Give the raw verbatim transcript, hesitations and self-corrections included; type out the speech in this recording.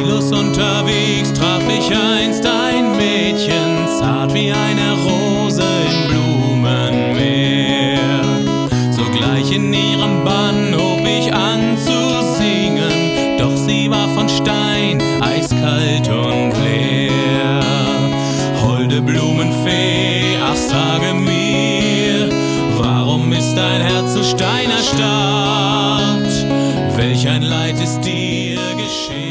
Ziellos unterwegs traf ich einst ein Mädchen, zart wie eine Rose im Blumenmeer. Sogleich in ihrem Bann hob ich an zu singen, doch sie war von Stein, eiskalt und leer. Holde Blumenfee, ach sage mir, warum ist dein Herz so steinerstarrt? Welch ein Leid ist dir geschehen?